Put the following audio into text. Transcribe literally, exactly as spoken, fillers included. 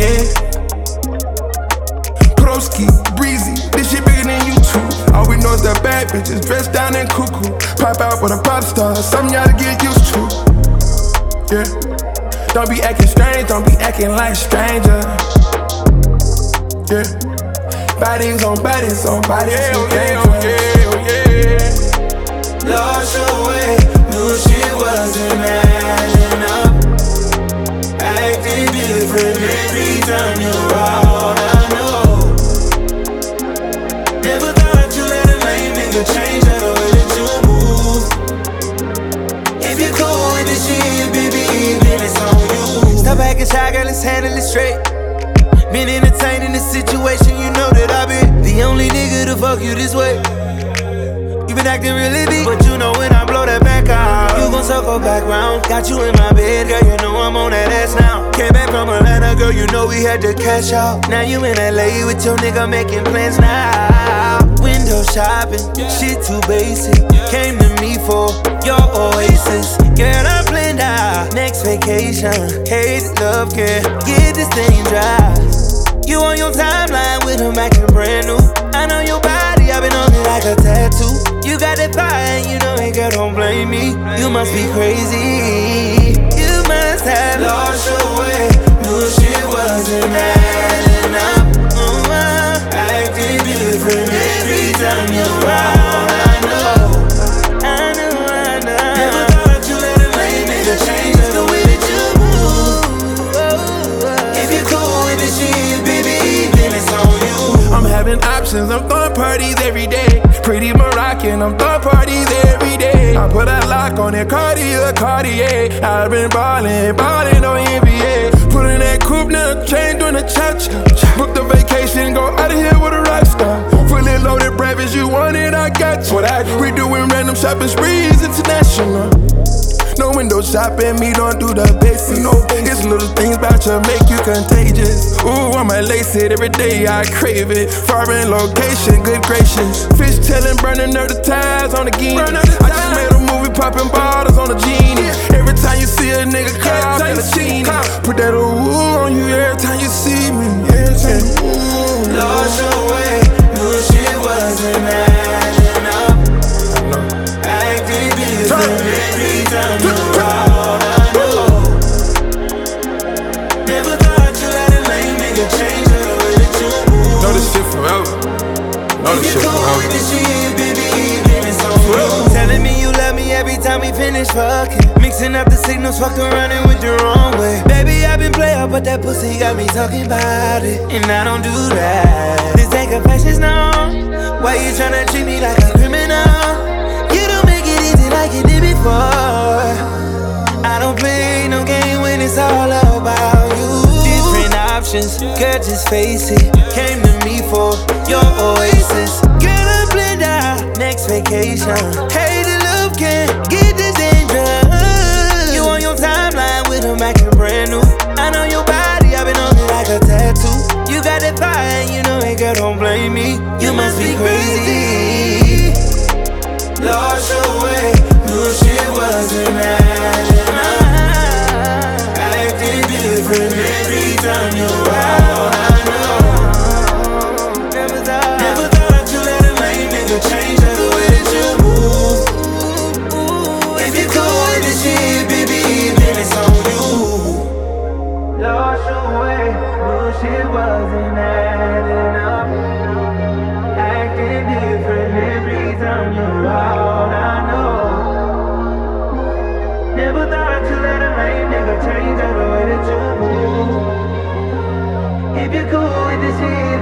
yeah. Broski, breezy, this shit bigger than YouTube. All we know is that bad bitches dressed down and cuckoo. Pop out with a pop star, something y'all to get used to. Yeah. Don't be acting strange, don't be acting like stranger. Yeah. Bodies on bodies on bodies. Yeah, oh yeah, oh yeah, oh yeah. Lost your way, knew shit wasn't adding up. Acting different every time you're out, I know. Never thought you let a lame nigga change the way that you move. If you're cool with this shit, baby, then it's on you. Stop acting shy, girl, let's handle it straight. Been entertaining this situation, you know that I been the only nigga to fuck you this way. You been acting really deep, but you know when I blow that back out, you gon' circle back round. Got you in my bed, girl, you know I'm on that ass now. Came back from Atlanta, girl, you know we had to cash out. Now you in L A with your nigga making plans now. Window shopping, shit too basic. Came to me for your oasis. Girl, I planned out next vacation. Hate love, girl, get this thing dry. You on your timeline with him acting brand new. I know your body, I've been on it like a tattoo. You got that fire and you know it, girl, don't blame me. You must be crazy. You must have lost your way. Knew shit wasn't adding up. uh-huh. Acting different every time you're around. I know, I know, I know. Never thought you let a lame nigga change the way that you move. If you're cool with this shit, baby, then it's on you. I'm having options, I'm throwing parties every day. Pretty Moroccan, I'm throwing parties every day. I put a lock on it, Cartier, Cartier. I've been ballin', ballin' on N B A. Put in that coupe, now chain doing a cha-cha. Book the vacation, go out of here with a rock star. Fully loaded breakfast, you want it, I got you. What I do? We doing random shopping sprees, international. No window shopping, me don't do the basics. No, it's little things about you make you contagious. Ooh, I might lace it every day, I crave it. Foreign location, good gracious. Fish tailing, burning up the ties on the Guinea. I just made a movie, popping bottles on the genie. Every time you see a nigga cop in a genie, put that ooh on you every time you see me. Every time you ooh. Lost your way, knew shit wasn't adding up. Acting different every time you're out, I know. Never thought you let a lame nigga change the way that you move. Know this shit forever. Know this shit forever. This shit, baby, then it's on you. Telling me you love me every time we finish fucking. Mixing up the signals, fuck around and with the wrong way. Baby, I've been playin', but that pussy got me talking about it, and I don't do that. This ain't confessions, no. Why you tryna treat me like a criminal? You don't make it easy like you did before. I don't play no game when it's all about you. Different options, girl, just face it. Came to me for your oasis. Girl, I planned out next vacation. Hey, the love can get this dangerous. You on your timeline with him acting brand new. I know your body, I've been on it like a tattoo. You got that fire and you know it, girl, don't blame me. You must be crazy. Lost your way, knew shit wasn't adding up. Acting different every time you're out, I know. Never thought, never thought you let a lame nigga change the way that you move. If you're cool with this shit, baby, then it's on you. Lost your way, knew shit wasn't adding up. Acting different every time you're out, I know. Never thought you let a lame nigga change the way that you move. If you're cool with this shit,